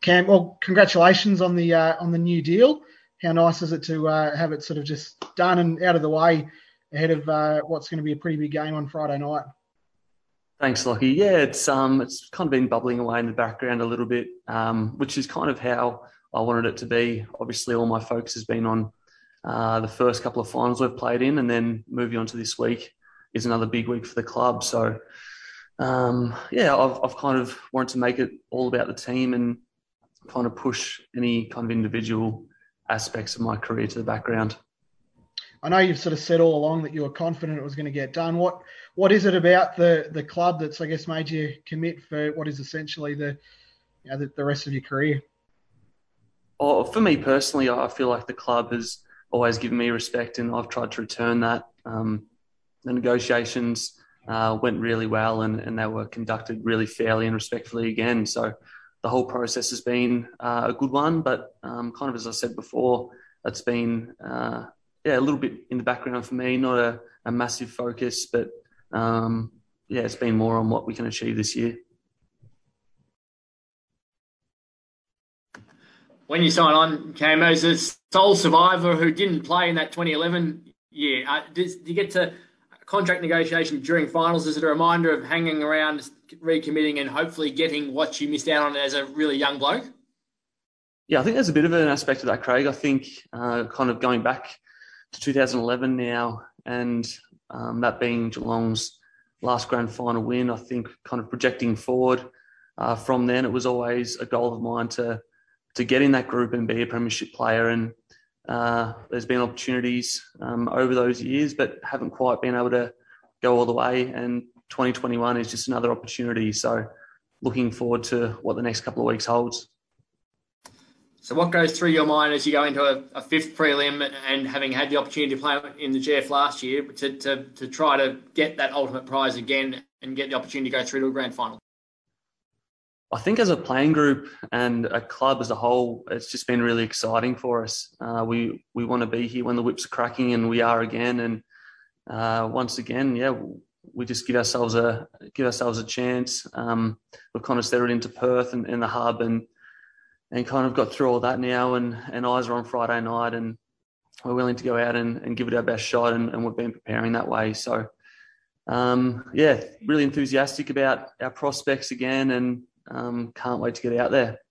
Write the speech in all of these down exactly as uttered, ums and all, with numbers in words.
Cam, well, congratulations on the uh, on the new deal. How nice is it to uh, have it sort of just done and out of the way ahead of uh, what's going to be a pretty big game on Friday night? Thanks, Lockie. Yeah, it's um, it's kind of been bubbling away in the background a little bit, um, which is kind of how I wanted it to be. Obviously, all my focus has been on uh, the first couple of finals we've played in, and then moving on to this week is another big week for the club. So, um, yeah, I've I've kind of wanted to make it all about the team and kind of push any kind of individual aspects of my career to the background. I know you've sort of said all along that you were confident it was going to get done. What what is it about the the club that's, I guess, made you commit for what is essentially the you know the, the rest of your career? Oh, for me personally, I feel like the club has always given me respect, and I've tried to return that. Um, the negotiations uh, went really well, and, and they were conducted really fairly and respectfully again. So the whole process has been uh, a good one, but um, kind of as I said before, it's been uh, yeah a little bit in the background for me, not a, a massive focus, but um, yeah, it's been more on what we can achieve this year. When you sign on, Cam, as a sole survivor who didn't play in that twenty eleven year, uh, did you get to contract negotiation during finals? Is it a reminder of hanging around, recommitting, and hopefully getting what you missed out on as a really young bloke? Yeah, I think there's a bit of an aspect of that, Craig. I think uh, kind of going back to two thousand eleven now, and um, that being Geelong's last grand final win, I think kind of projecting forward uh, from then, it was always a goal of mine to to get in that group and be a premiership player. And uh, there's been opportunities um, over those years, but haven't quite been able to go all the way. And twenty twenty-one is just another opportunity. So looking forward to what the next couple of weeks holds. So what goes through your mind as you go into a, a fifth prelim and having had the opportunity to play in the G F last year to, to, to try to get that ultimate prize again and get the opportunity to go through to a grand final? I think as a playing group and a club as a whole, it's just been really exciting for us. Uh, we we want to be here when the whips are cracking, and we are again. And uh, once again, yeah, we just give ourselves a give ourselves a chance. Um, we've kind of settled into Perth and, and the hub, and and kind of got through all that now. And, and eyes are on Friday night, and we're willing to go out and, and give it our best shot. And, and we've been preparing that way. So um, yeah, really enthusiastic about our prospects again, and Um, can't wait to get out there.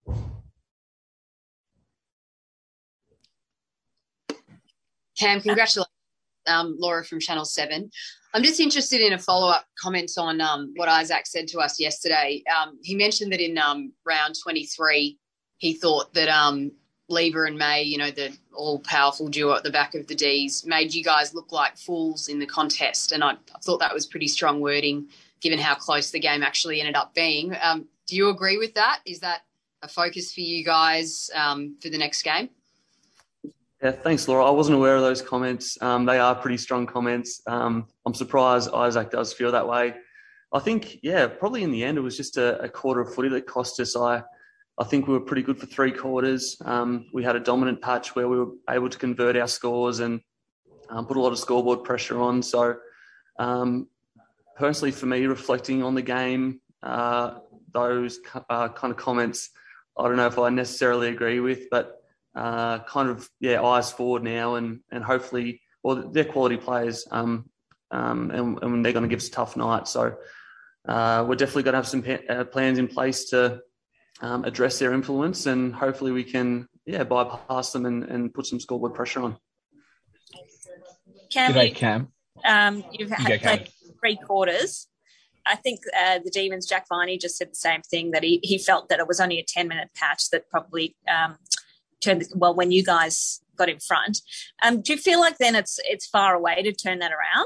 Cam, congratulations. Um, Laura from Channel seven. I'm just interested in a follow-up comment on um, what Isaac said to us yesterday. Um, he mentioned that in um, round twenty-three, he thought that um, Lever and May, you know, the all-powerful duo at the back of the Ds, made you guys look like fools in the contest. And I, I thought that was pretty strong wording, given how close the game actually ended up being. Um, do you agree with that? Is that a focus for you guys um, for the next game? Yeah, thanks, Laura. I wasn't aware of those comments. Um, they are pretty strong comments. Um, I'm surprised Isaac does feel that way. I think, yeah, probably in the end it was just a, a quarter of footy that cost us. I, I think we were pretty good for three quarters. Um, we had a dominant patch where we were able to convert our scores and um, put a lot of scoreboard pressure on. So, um, personally, for me, reflecting on the game, uh, those uh, kind of comments, I don't know if I necessarily agree with, but uh, kind of, yeah, eyes forward now, and, and hopefully, well, they're quality players, um, um, and, and they're going to give us a tough night. So uh, we're definitely going to have some pa- uh, plans in place to um, address their influence, and hopefully we can, yeah, bypass them and, and put some scoreboard pressure on. Cam, G'day, Cam. Um, you've You had go, Cam. played three quarters. I think uh, the Demons, Jack Viney, just said the same thing, that he, he felt that it was only a ten-minute patch that probably um, turned the, well, when you guys got in front. Um, do you feel like then it's it's far away to turn that around?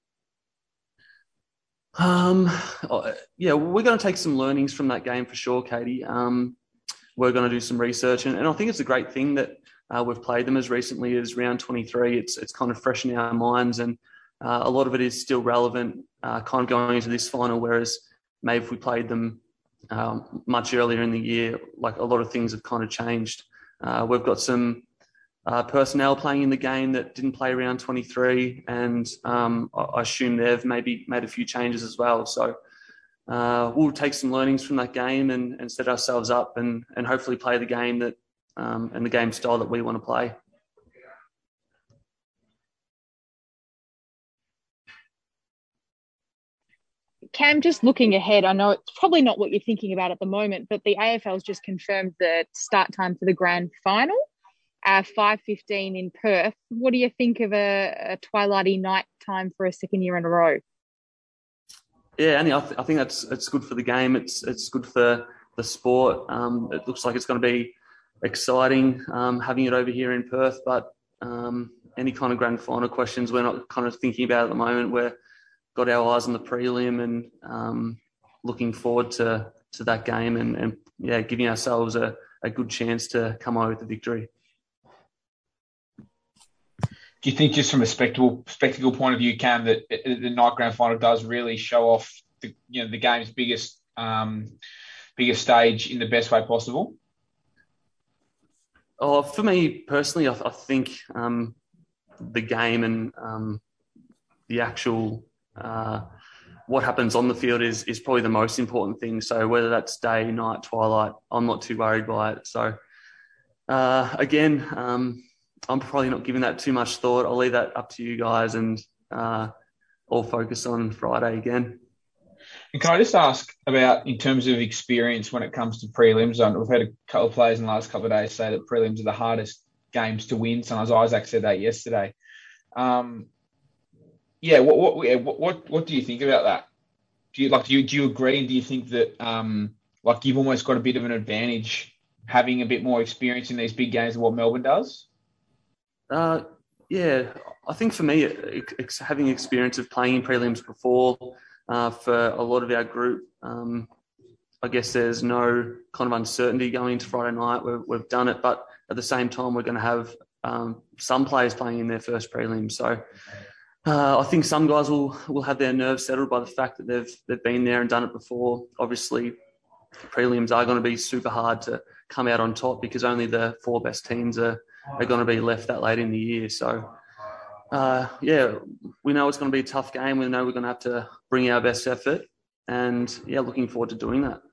Um, yeah, we're going to take some learnings from that game for sure, Katie. Um, we're going to do some research, and, and I think it's a great thing that uh, we've played them as recently as round twenty-three. It's it's kind of fresh in our minds, and uh, a lot of it is still relevant, uh, kind of going into this final, whereas maybe if we played them um, much earlier in the year, like a lot of things have kind of changed. Uh, we've got some uh, personnel playing in the game that didn't play round twenty-three, and um, I, I assume they've maybe made a few changes as well. So uh, we'll take some learnings from that game and, and set ourselves up and, and hopefully play the game that um, and the game style that we want to play. Cam, just looking ahead, I know it's probably not what you're thinking about at the moment, but the A F L's just confirmed the start time for the grand final, uh, five fifteen in Perth. What do you think of a, a twilighty night time for a second year in a row? Yeah, Annie, I, th- I think that's it's good for the game. It's it's good for the sport. Um, it looks like it's going to be exciting um, having it over here in Perth, but um, any kind of grand final questions we're not kind of thinking about at the moment. We're got our eyes on the prelim and um, looking forward to, to that game and, and yeah, giving ourselves a, a good chance to come away with the victory. Do you think, just from a spectacle spectacle point of view, Cam, that the night grand final does really show off the you know the game's biggest um, biggest stage in the best way possible? Oh, for me personally, I, I think um, the game and um, the actual uh, what happens on the field is is probably the most important thing. So whether that's day, night, twilight, I'm not too worried by it. So uh, again. Um, I'm probably not giving that too much thought. I'll leave that up to you guys and uh, all focus on Friday again. And can I just ask about, in terms of experience when it comes to prelims? We've had a couple of players in the last couple of days say that prelims are the hardest games to win. Sometimes Isaac said that yesterday. Um, yeah, what what what what do you think about that? Do you like do you do you agree? And do you think that um, like you've almost got a bit of an advantage having a bit more experience in these big games than what Melbourne does? Uh, yeah, I think for me, it's having experience of playing in prelims before, uh, for a lot of our group, um, I guess there's no kind of uncertainty going into Friday night. We've, we've done it, but at the same time, we're going to have um, some players playing in their first prelim. So uh, I think some guys will will have their nerves settled by the fact that they've they've been there and done it before. Obviously, prelims are going to be super hard to come out on top because only the four best teams are are going to be left that late in the year. So, uh, yeah, we know it's going to be a tough game. We know we're going to have to bring our best effort. And, yeah, looking forward to doing that.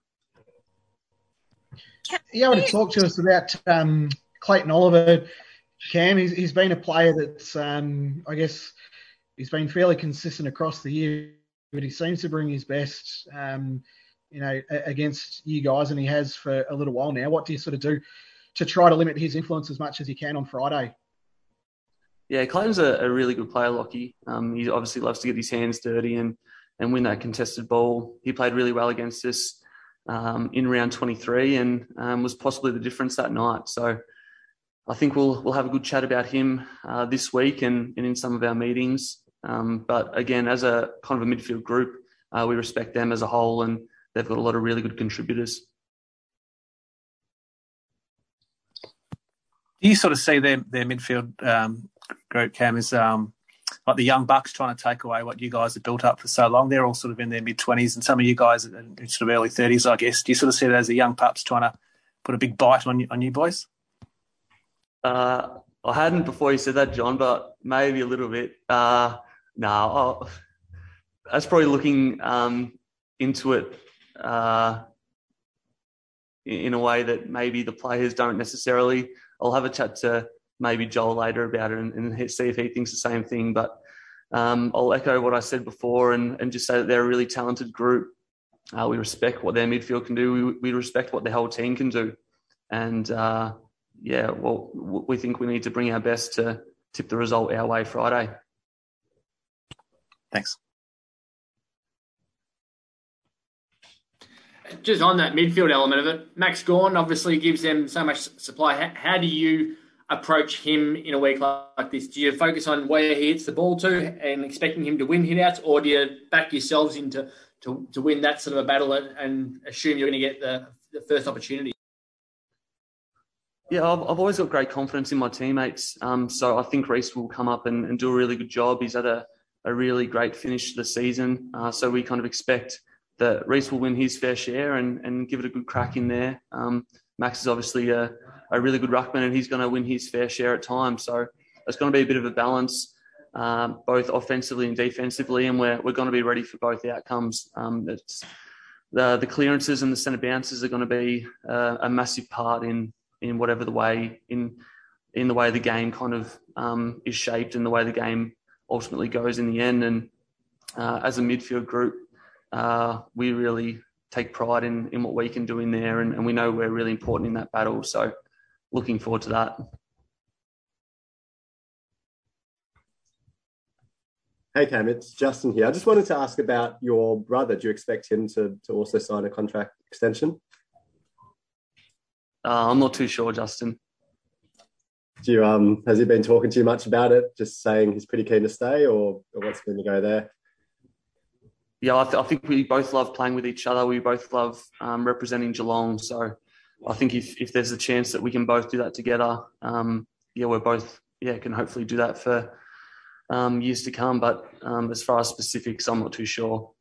Yeah, I want to talk to us about um, Clayton Oliver. Cam, he's, he's been a player that's, um, I guess, he's been fairly consistent across the year, but he seems to bring his best, um, you know, against you guys, and he has for a little while now. What do you sort of do to try to limit his influence as much as you can on Friday? Yeah, Clayton's a, a really good player, Lockie. Um, he obviously loves to get his hands dirty and, and win that contested ball. He played really well against us um, in round twenty-three and um, was possibly the difference that night. So I think we'll we'll have a good chat about him uh, this week and, and in some of our meetings. Um, but again, as a kind of a midfield group, uh, we respect them as a whole, and they've got a lot of really good contributors. Do you sort of see their their midfield um, group, Cam, as um, like the young bucks trying to take away what you guys have built up for so long? They're all sort of in their mid-twenties, and some of you guys are in sort of early thirties, I guess. Do you sort of see that as the young pups trying to put a big bite on you, on you boys? Uh, I hadn't before you said that, John, but maybe a little bit. Uh, no, I'll, that's probably looking um, into it uh, in a way that maybe the players don't necessarily. I'll have a chat to maybe Joel later about it and, and see if he thinks the same thing. But um, I'll echo what I said before and, and just say that they're a really talented group. Uh, we respect what their midfield can do. We, we respect what their whole team can do. And, uh, yeah, well, we think we need to bring our best to tip the result our way Friday. Thanks. Just on that midfield element of it, Max Gawn obviously gives them so much supply. How, how do you approach him in a week like this? Do you focus on where he hits the ball to and expecting him to win hitouts, or do you back yourselves into to, to win that sort of a battle and, and assume you're going to get the, the first opportunity? Yeah, I've, I've always got great confidence in my teammates. Um, so I think Reece will come up and, and do a really good job. He's had a, a really great finish to the season. Uh, so we kind of expect that Reece will win his fair share and, and give it a good crack in there. Um, Max is obviously a, a really good ruckman and he's going to win his fair share at times. So it's going to be a bit of a balance, um, both offensively and defensively, and we're we're going to be ready for both outcomes. Um, it's the the clearances and the centre bounces are going to be uh, a massive part in in whatever the way in in the way the game kind of um, is shaped and the way the game ultimately goes in the end. And uh, as a midfield group, uh, we really take pride in, in what we can do in there, and, and we know we're really important in that battle. So looking forward to that. Hey Cam, it's Justin here. I just wanted to ask about your brother. Do you expect him to, to also sign a contract extension? Uh, I'm not too sure, Justin. Do you, um, has he been talking to you much about it, just saying he's pretty keen to stay, or, or what's going to go there? Yeah, I, th- I think we both love playing with each other. We both love um, representing Geelong. So I think if, if there's a chance that we can both do that together, um, yeah, we're both, yeah, can hopefully do that for um, years to come. But um, as far as specifics, I'm not too sure.